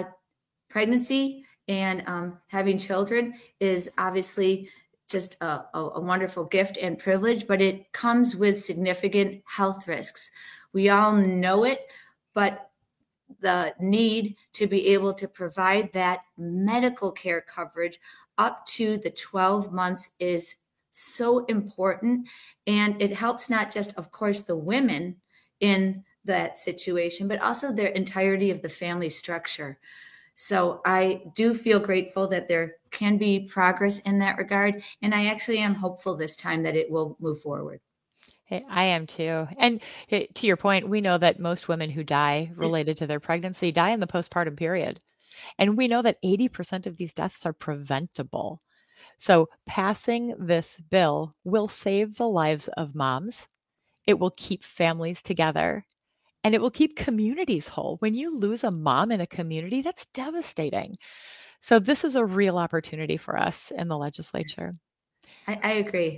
Pregnancy and having children is obviously just a wonderful gift and privilege, but it comes with significant health risks. We all know it, but the need to be able to provide that medical care coverage up to the 12 months is so important. And it helps not just, of course, the women in that situation, but also their entirety of the family structure. So I do feel grateful that there can be progress in that regard. And I actually am hopeful this time that it will move forward. Hey, I am too. And to your point, we know that most women who die related to their pregnancy die in the postpartum period. And we know that 80% of these deaths are preventable. So passing this bill will save the lives of moms. It will keep families together. And it will keep communities whole. When you lose a mom in a community, that's devastating. So this is a real opportunity for us in the legislature. I agree.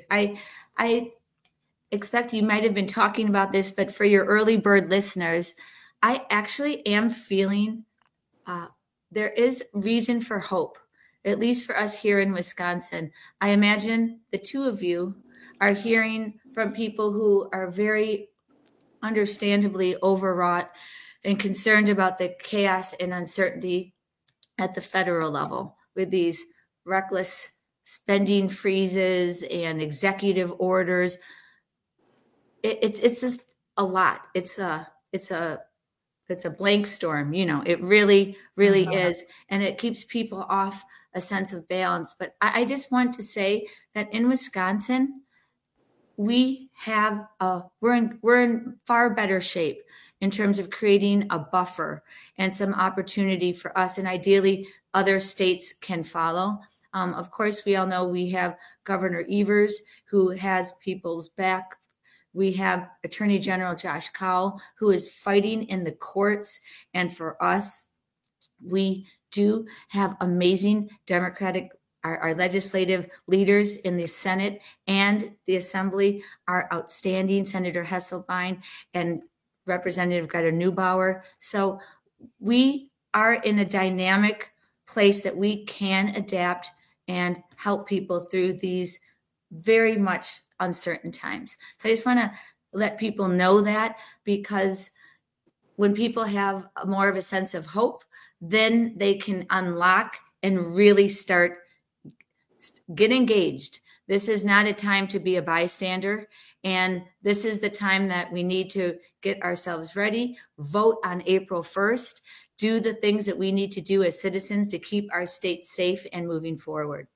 I expect you might have been talking about this, but for your early bird listeners, I actually am feeling there is reason for hope, at least for us here in Wisconsin. I imagine the 2 of you are hearing from people who are very understandably overwrought and concerned about the chaos and uncertainty at the federal level with these reckless spending freezes and executive orders. It's just a lot. It's a blank storm. It really is. And it keeps people off a sense of balance. But I just want to say that in Wisconsin, we have we're in far better shape. in terms of creating a buffer and some opportunity for us, and ideally other states can follow. Of course, we all know we have Governor Evers, who has people's back. We have Attorney General Josh Cowell, who is fighting in the courts. And for us, we do have amazing Democratic, our legislative leaders in the Senate and the Assembly are outstanding. Senator Hesselbein and Representative Greta Neubauer. So we are in a dynamic place that we can adapt and help people through these very much uncertain times. So I just want to let people know that, because when people have more of a sense of hope, then they can unlock and really get engaged. This is not a time to be a bystander. And this is the time that we need to get ourselves ready, vote on April 1st, do the things that we need to do as citizens to keep our state safe and moving forward.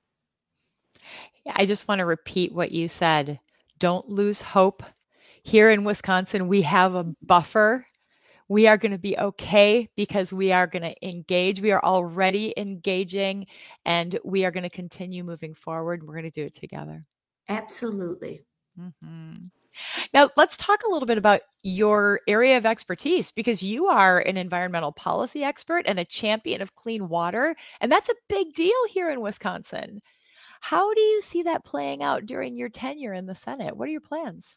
I just want to repeat what you said. Don't lose hope. Here in Wisconsin, we have a buffer. We are going to be okay because we are going to engage. We are already engaging, and we are going to continue moving forward. We're going to do it together. Absolutely. Mm-hmm. Now, let's talk a little bit about your area of expertise, because you are an environmental policy expert and a champion of clean water, and that's a big deal here in Wisconsin. How do you see that playing out during your tenure in the Senate? What are your plans?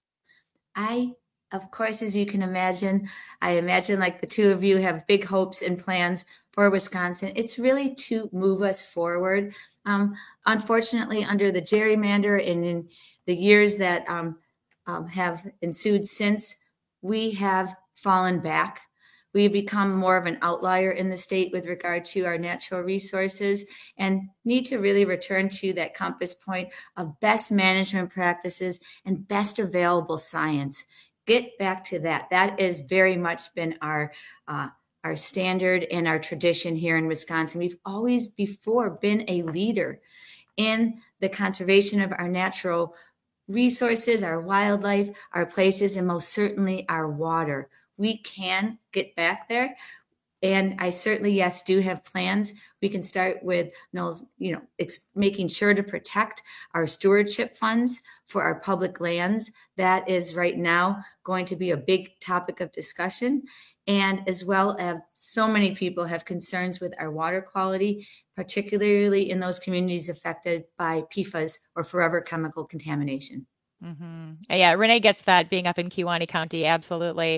Of course, as you can imagine, I imagine like the two of you have big hopes and plans for Wisconsin. It's really to move us forward. Unfortunately, under the gerrymander and in the years that have ensued since, we have fallen back. We've become more of an outlier in the state with regard to our natural resources, and need to really return to that compass point of best management practices and best available science. Get back to that. That has very much been our standard and our tradition here in Wisconsin. We've always before been a leader in the conservation of our natural resources, our wildlife, our places, and most certainly our water. We can get back there. And I certainly, yes, do have plans. We can start with making sure to protect our stewardship funds for our public lands. That is right now going to be a big topic of discussion. And as well as so many people have concerns with our water quality, particularly in those communities affected by PFAS or forever chemical contamination. Mm-hmm. Yeah, Renee gets that, being up in Kewaunee County. Absolutely.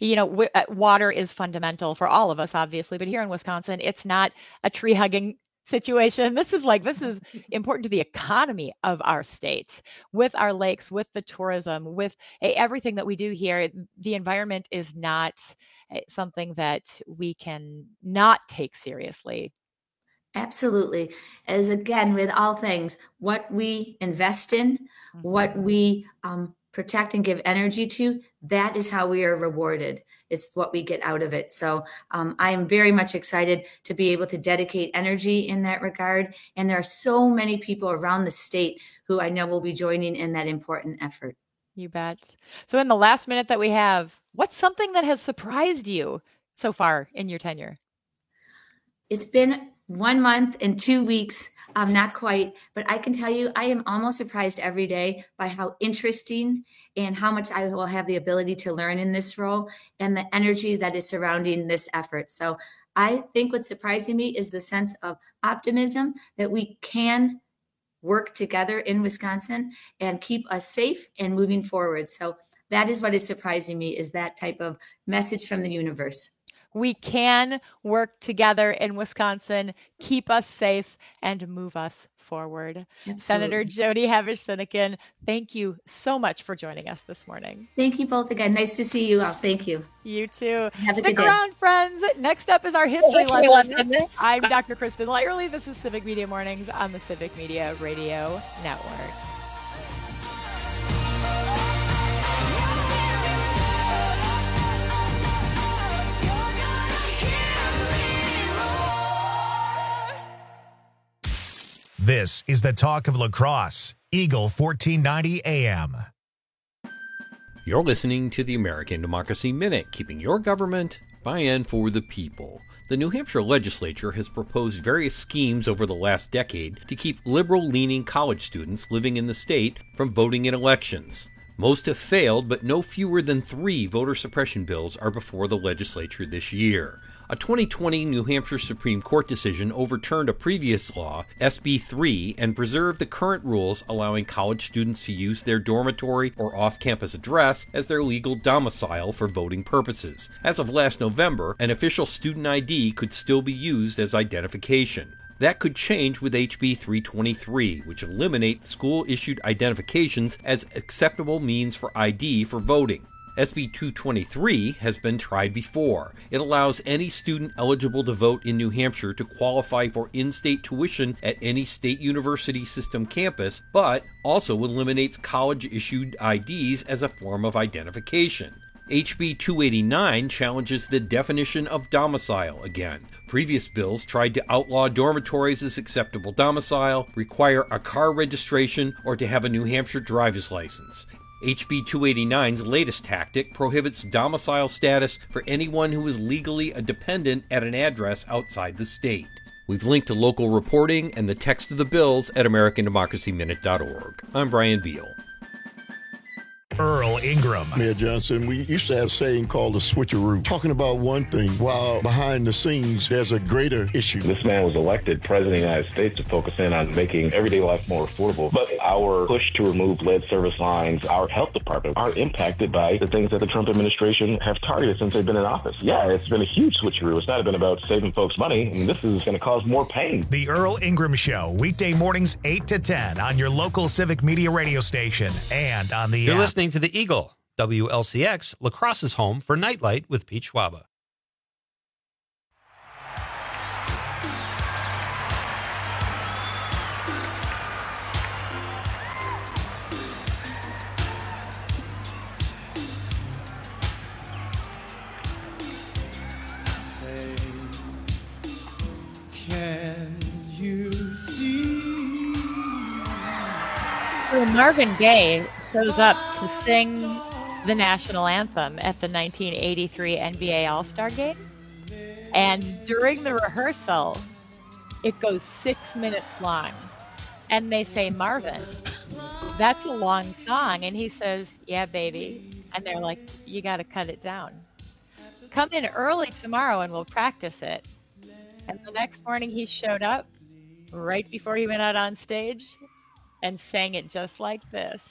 Water is fundamental for all of us, obviously, but here in Wisconsin, it's not a tree hugging situation. This is important to the economy of our states, with our lakes, with the tourism, with everything that we do here. The environment is not something that we can not take seriously. Absolutely. As again, with all things, what we invest in, what we protect and give energy to, that is how we are rewarded. It's what we get out of it. So I am very much excited to be able to dedicate energy in that regard. And there are so many people around the state who I know will be joining in that important effort. You bet. So in the last minute that we have, what's something that has surprised you so far in your tenure? It's been 1 month and 2 weeks, not quite, but I can tell you I am almost surprised every day by how interesting and how much I will have the ability to learn in this role and the energy that is surrounding this effort. So I think what's surprising me is the sense of optimism that we can work together in Wisconsin and keep us safe and moving forward. So that is what is surprising me, is that type of message from the universe. We can work together in Wisconsin, keep us safe, and move us forward. Absolutely. Senator Jody Havish-Sinykin, thank you so much for joining us this morning. Thank you both again. Nice to see you all. Thank you. You too. Have a Stick good day. around, friends. Next up is our history lesson. I'm Dr. Kristen Lyerly. This is Civic Media Mornings on the Civic Media Radio Network. This is the talk of La Crosse, Eagle 1490 AM. You're listening to the American Democracy Minute, keeping your government by and for the people. The New Hampshire legislature has proposed various schemes over the last decade to keep liberal-leaning college students living in the state from voting in elections. Most have failed, but no fewer than 3 voter suppression bills are before the legislature this year. A 2020 New Hampshire Supreme Court decision overturned a previous law, SB 3, and preserved the current rules allowing college students to use their dormitory or off-campus address as their legal domicile for voting purposes. As of last November, an official student ID could still be used as identification. That could change with HB 323, which eliminates school-issued identifications as acceptable means for ID for voting. SB 223 has been tried before. It allows any student eligible to vote in New Hampshire to qualify for in-state tuition at any state university system campus, but also eliminates college-issued IDs as a form of identification. HB 289 challenges the definition of domicile again. Previous bills tried to outlaw dormitories as acceptable domicile, require a car registration, or to have a New Hampshire driver's license. HB 289's latest tactic prohibits domicile status for anyone who is legally a dependent at an address outside the state. We've linked to local reporting and the text of the bills at AmericanDemocracyMinute.org. I'm Brian Beal. Earl Ingram. Mayor Johnson, we used to have a saying called the switcheroo, talking about one thing while behind the scenes there's a greater issue. This man was elected president of the United States to focus in on making everyday life more affordable. But our push to remove lead service lines, our health department, are impacted by the things that the Trump administration have targeted since they've been in office. Yeah, it's been a huge switcheroo. It's not been about saving folks money, and this is going to cause more pain. The Earl Ingram Show, weekday mornings 8 to 10 on your local civic media radio station and on the You're app. listening to the Eagle, WLCX, La Crosse's home for Nightlight with Pete Schwaba. Can you see? So Marvin Gaye shows up to sing the national anthem at the 1983 NBA All-Star Game. And during the rehearsal, it goes 6 minutes long. And they say, Marvin, that's a long song. And he says, yeah, baby. And they're like, you got to cut it down. Come in early tomorrow and we'll practice it. And the next morning he showed up right before he went out on stage and sang it just like this.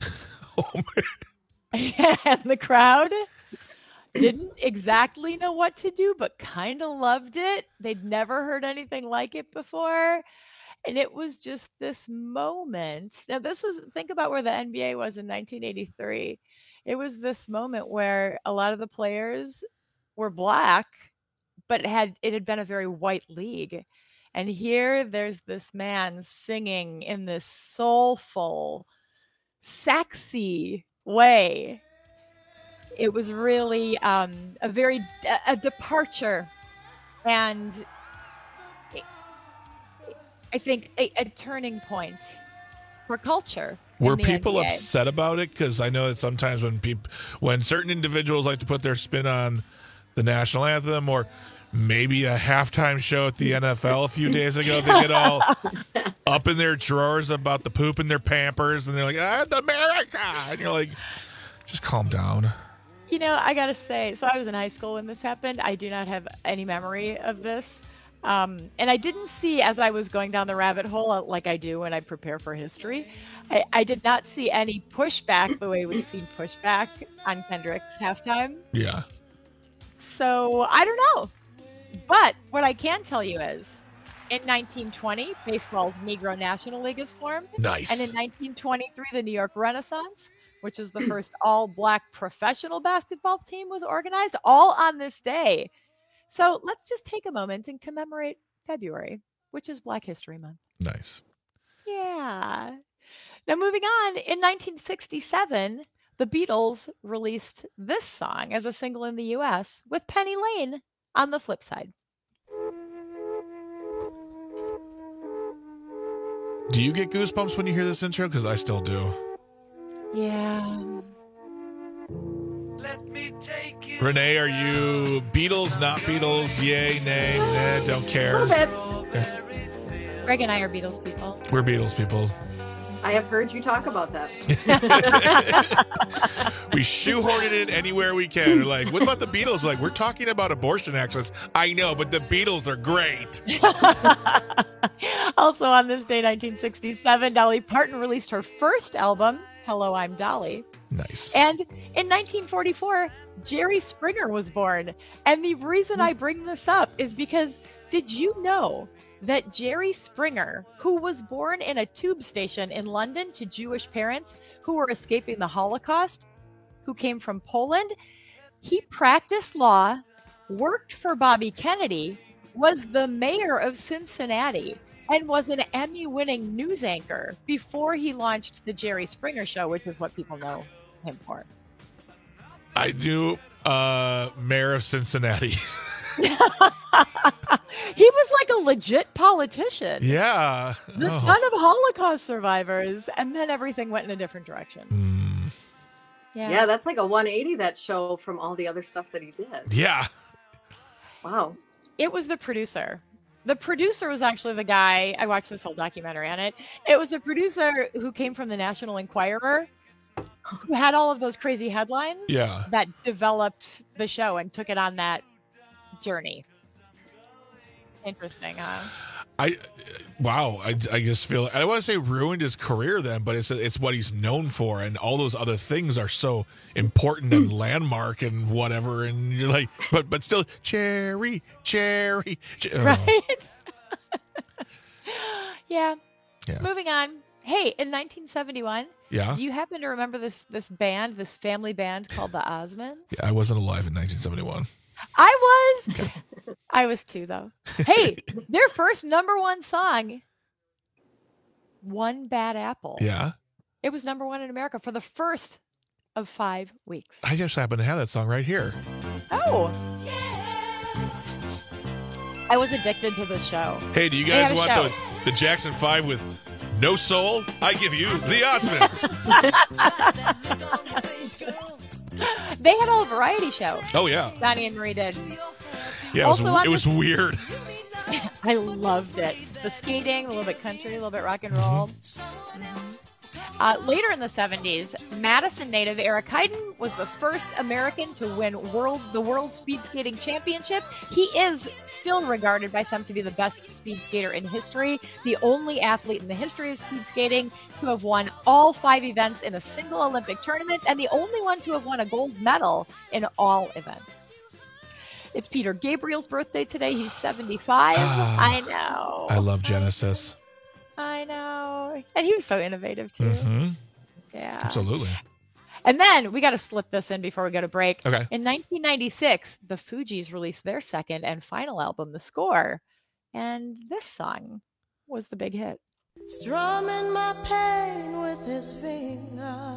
And the crowd didn't exactly know what to do, but kind of loved it. They'd never heard anything like it before. And it was just this moment. Now, think about where the NBA was in 1983. It was this moment where a lot of the players were black, but it had been a very white league. And here there's this man singing in this soulful, sexy way. It was really a departure, and I think a turning point for culture. Were people upset about it? Because I know that sometimes when certain individuals like to put their spin on the national anthem, or maybe a halftime show at the NFL a few days ago, they get all up in their drawers about the poop in their Pampers, and they're like, America! And you're like, just calm down. You know, I got to say, so I was in high school when this happened. I do not have any memory of this. And I didn't see, as I was going down the rabbit hole, like I do when I prepare for history, I did not see any pushback the way we've seen pushback on Kendrick's halftime. Yeah. So I don't know. But what I can tell you is, in 1920, baseball's Negro National League is formed. Nice. And in 1923, the New York Renaissance, which is the first all-black professional basketball team, was organized, all on this day. So let's just take a moment and commemorate February, which is Black History Month. Nice. Yeah. Now, moving on, in 1967, the Beatles released this song as a single in the U.S. with Penny Lane on the flip side. Do you get goosebumps when you hear this intro? Because I still do. Yeah. Renee, are you Beatles, not Beatles? Yay, nay, nah, don't care. A little bit. Okay. Greg and I are Beatles people. We're Beatles people. I have heard you talk about that. We shoehorn it in anywhere we can. We're like, what about the Beatles? We're like, we're talking about abortion access. I know, but the Beatles are great. Also on this day, 1967, Dolly Parton released her first album, Hello, I'm Dolly. Nice. And in 1944, Jerry Springer was born. And the reason I bring this up is because did you know that Jerry Springer, who was born in a tube station in London to Jewish parents who were escaping the Holocaust, who came from Poland, he practiced law, worked for Bobby Kennedy, was the mayor of Cincinnati, and was an Emmy-winning news anchor before he launched the Jerry Springer Show, which is what people know him for. I knew mayor of Cincinnati. He was like a legit politician. Yeah. The son of Holocaust survivors, and then everything went in a different direction. Yeah, that's like a 180, that show, from all the other stuff that he did. Yeah. Wow. It was the producer. The producer was actually the guy, I watched this whole documentary on it. It was the producer who came from the National Enquirer, who had all of those crazy headlines that developed the show and took it on that journey. Interesting, huh? I just feel, I don't want to say ruined his career then, but it's what he's known for, and all those other things are so important and landmark and whatever, and you're like, but still, cherry. Right? Yeah. Moving on. Hey, in 1971, do you happen to remember this band, this family band called the Osmonds? Yeah, I wasn't alive in 1971. I was. Okay. I was too, though. Hey, their first #1 song, One Bad Apple. Yeah. It was #1 in America for the first of 5 weeks. I just happen to have that song right here. Oh. I was addicted to this show. Hey, do you guys want the Jackson 5 with no soul? I give you the Osmonds. They had a whole variety show. Oh, yeah. Donnie and Marie did. Yeah, it was weird. I loved it. The skating, a little bit country, a little bit rock and roll. Later in the 70s, Madison native Eric Heiden was the first American to win the World Speed Skating Championship. He is still regarded by some to be the best speed skater in history, the only athlete in the history of speed skating to have won all 5 events in a single Olympic tournament, and the only one to have won a gold medal in all events. It's Peter Gabriel's birthday today. He's 75. I know. I love Genesis. I know. And he was so innovative, too. Mm-hmm. Yeah. Absolutely. And then we got to slip this in before we go to break. Okay. In 1996, the Fugees released their second and final album, The Score. And this song was the big hit. Strumming my pain with his fingers.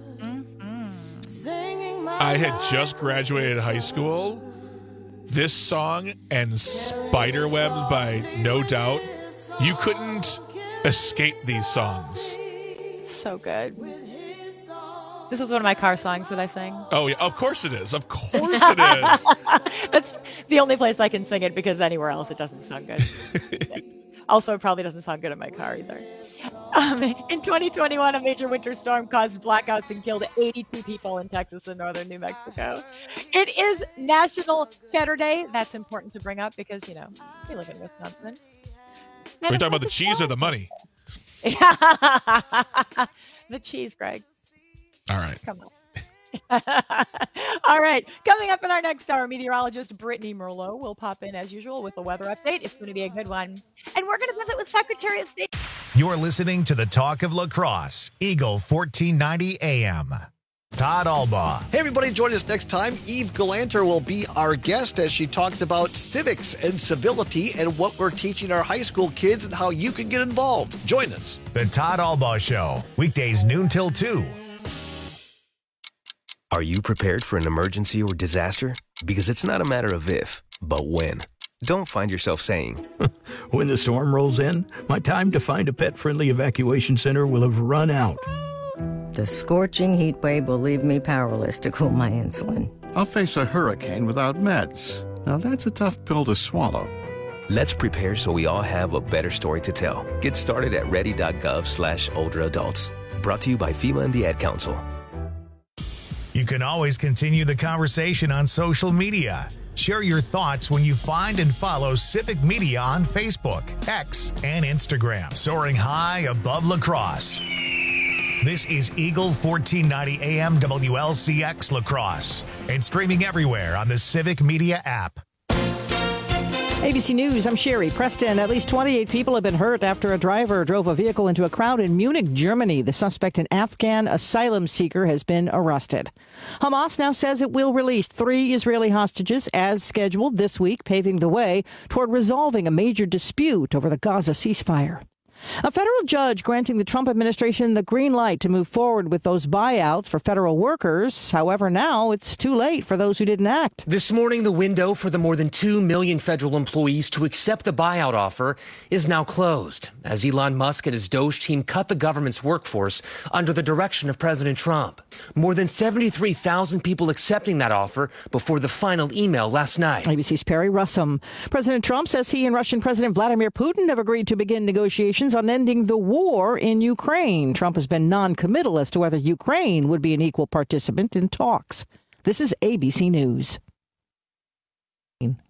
Singing my I had just graduated high school. This song and Spiderweb by No Doubt, you couldn't escape these songs. So good. This is one of my car songs that I sing. Oh, yeah. Of course it is. Of course it is. That's the only place I can sing it, because anywhere else it doesn't sound good. Also, it probably doesn't sound good in my car either. In 2021, a major winter storm caused blackouts and killed 82 people in Texas and northern New Mexico. It is National Cheddar Day. That's important to bring up because, we live in Wisconsin. Are we talking about the cheese or the money? The cheese, Greg. All right. Come on. All right. Coming up in our next hour, meteorologist Brittany Merlot will pop in as usual with a weather update. It's going to be a good one. And we're going to visit with Secretary of State. You're listening to the Talk of Lacrosse, Eagle 1490 AM. Todd Albaugh. Hey, everybody, join us next time. Eve Galanter will be our guest as she talks about civics and civility and what we're teaching our high school kids and how you can get involved. Join us. The Todd Albaugh Show, weekdays noon till 2. Are you prepared for an emergency or disaster? Because it's not a matter of if, but when. Don't find yourself saying, when the storm rolls in, my time to find a pet-friendly evacuation center will have run out. The scorching heat wave will leave me powerless to cool my insulin. I'll face a hurricane without meds. Now that's a tough pill to swallow. Let's prepare so we all have a better story to tell. Get started at ready.gov/older adults. Brought to you by FEMA and the Ad Council. You can always continue the conversation on social media. Share your thoughts when you find and follow Civic Media on Facebook, X, and Instagram. Soaring high above La Crosse. This is Eagle 1490 AM WLCX La Crosse and streaming everywhere on the Civic Media app. ABC News, I'm Sherry Preston. At least 28 people have been hurt after a driver drove a vehicle into a crowd in Munich, Germany. The suspect, an Afghan asylum seeker, has been arrested. Hamas now says it will release 3 Israeli hostages as scheduled this week, paving the way toward resolving a major dispute over the Gaza ceasefire. A federal judge granting the Trump administration the green light to move forward with those buyouts for federal workers. However, now it's too late for those who didn't act. This morning, the window for the more than 2 million federal employees to accept the buyout offer is now closed, as Elon Musk and his Doge team cut the government's workforce under the direction of President Trump. More than 73,000 people accepting that offer before the final email last night. ABC's Perry Russum. President Trump says he and Russian President Vladimir Putin have agreed to begin negotiations on ending the war in Ukraine. Trump has been non-committal as to whether Ukraine would be an equal participant in talks. This is ABC News.